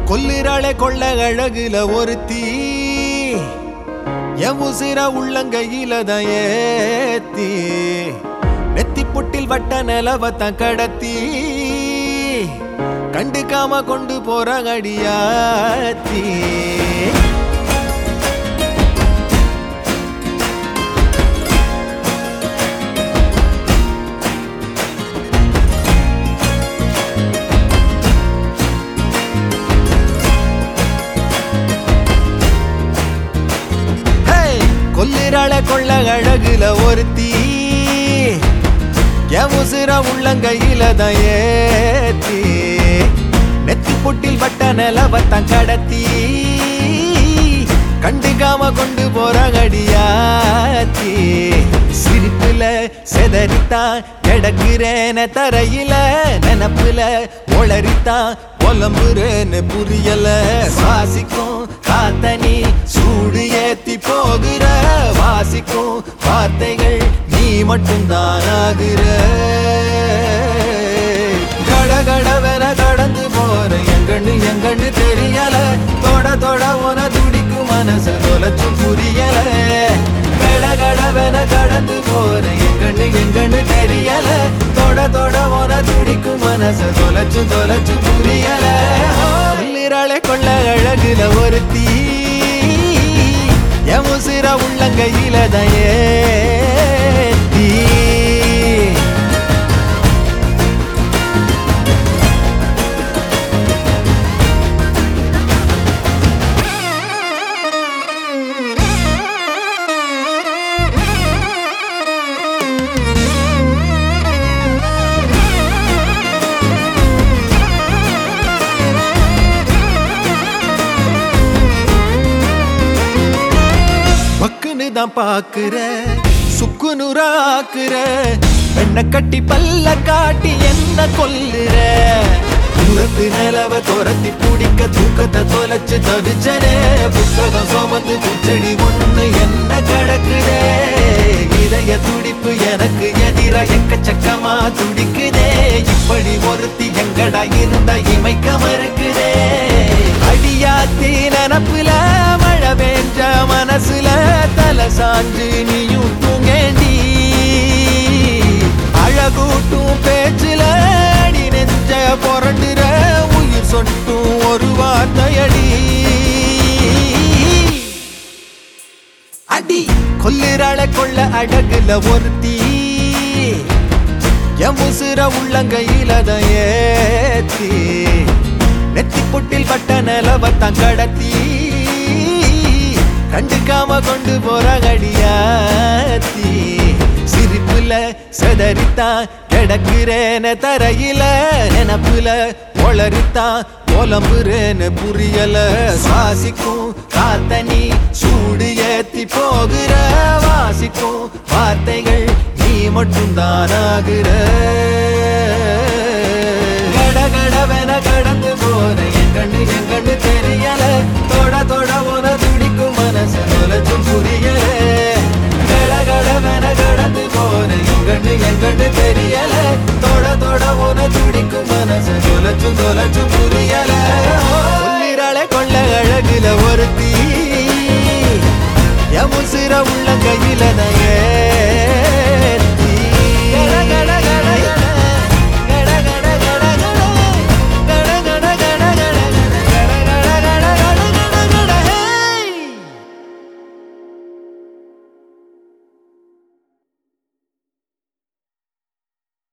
கொல்லிராளே கொள்ள அழகுல ஒருத்தி என் உசிர உள்ளங்கையில தான் ஏத்தி நெத்தி புட்டில் வட்ட நிலவத்தான் கடத்தி கண்டுக்காம கொண்டு போற அடியாத்தி கொல்லிராளே கொள்ள அழகுல ஒருத்தி என் உசிர உள்ளங்கையில தான் ஏத்தி நெத்தி புட்டில் வட்ட நிலவத்தான் கடத்தி கண்டுக்காம கொண்டு போற அடியாத்தி சிரிப்புல செதறித்தான் கிடக்குறேன தரையில நினப்புல ஒளரித்தான் புலம்புறேன்னு புரியல சுவாசிக்கும் காத்தனி சூடு ஏத்தி போகிற வாசிக்கும் வார்த்தைகள் நீ மட்டும்தான் ஆகுற கடகடவென கடந்து போற எங்கன்னு தெரியல தொட தொட உன துடிக்கும் மனசு தொலைச்சு புரியல கடகடவென கடந்து போற எங்கன்னு தெரியல தொட தொட உன துடிக்கும் மனசு தொலைச்சு புரியல கொல்லிராளே கொள்ள அழகுல ஒருத்தி என் உசிர உள்ளங்கையில தான் ஏத்தி தான் பாக்குற சுக்கு நூறாக்குற பெண்ண கட்டி பல்ல காட்டி என்ன கொல்லுற தூரத்து நிலவ துரத்தி பிடிக்க தூக்கத்தை தொலைச்சு தவிச்சனே புத்தகம் சுமந்து பூச்செடி ஒண்ணு என்ன கிடக்குதே இதய துடிப்பு எனக்கு எதிர எக்கச்சக்கமா துடிக்குதே இப்படி ஒருத்தி எங்கடா இருந்தா இமைக்க மறுக்குதே அடியாத்தி நினப்புல மழை பெஞ்ச மனசுல தலை சாஞ்சு நீயும் தூங்கேண்டி அழகூட்டும் பேச்சுல அடி நெஞ்ச புரண்டுற உயிர் சொட்டும் ஒரு வார்த்தையடி அடி கொல்லிராளே கொள்ள அழகுல ஒருத்தி என் உசிர உள்ளங்கையில தான் ஏத்தி நெத்தி புட்டில் வட்ட நிலவத்தான் கடத்தி கண்டுக்காம கொண்டு போற அடியாத்தி சிரிப்புல செதறித்தான் கிடக்குறேன தரையில நினப்புல ஒளரித்தான் புலம்புறேன்னு புரியல சுவாசிக்கும் காத்தனி சூடு ஏத்தி போகிற வாசிக்கும் வார்த்தைகள் நீ மட்டும்தான் ஆகுற